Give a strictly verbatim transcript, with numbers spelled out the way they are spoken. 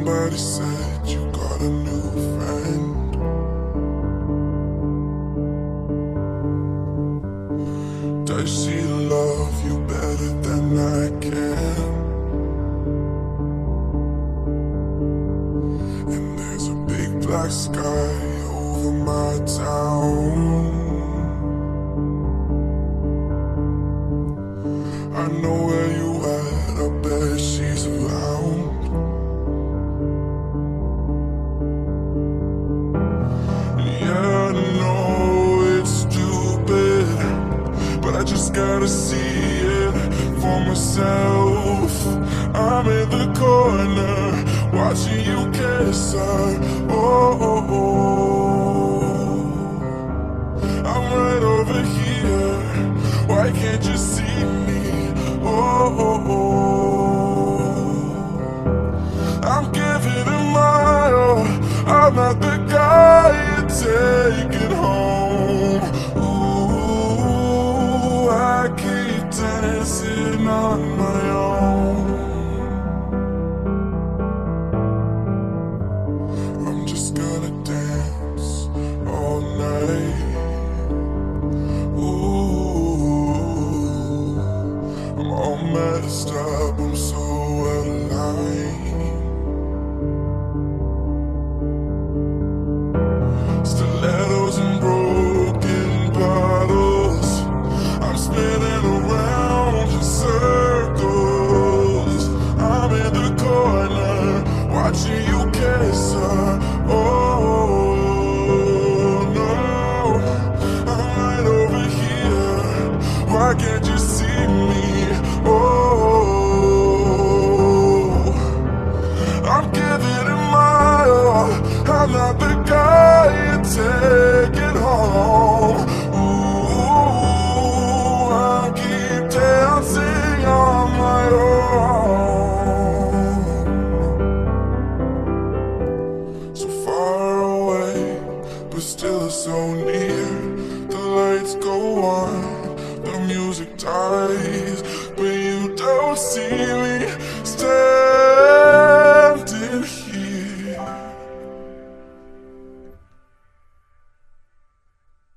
Somebody said you got a new friend. Does she love you better than I can? And there's a big black sky over my town. I know where you at, I bet she's around. Yeah, I know it's stupid, but I just gotta see it for myself. I'm in the corner, watching you kiss her. Oh, oh, oh. I'm right over here, why can't you see me? Oh, oh, oh. I'm giving it my all, I'm not the guy you take it home. Ooh, I keep dancing on my own. I'm just gonna dance all night. Ooh, I'm all messed up, I'm so alive. Stilettos and broken bottles, I'm spinning around in circles. I'm in the corner, watching you kiss her. Oh no, I'm right over here, why can't you see me? Oh, I'm giving it my all, I'm not the guy you take it home. Ooh, I keep dancing on my own. So far away, but still so near. The lights go on, the music dies, but you don't see me.